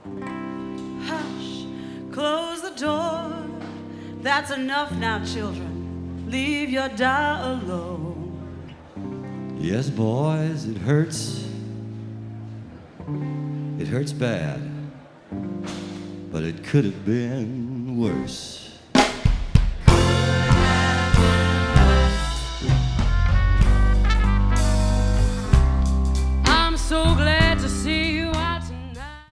Hush, close the door. That's enough now, children. Leave your doll alone. Yes, boys, it hurts. It hurts bad. But it could have been worse.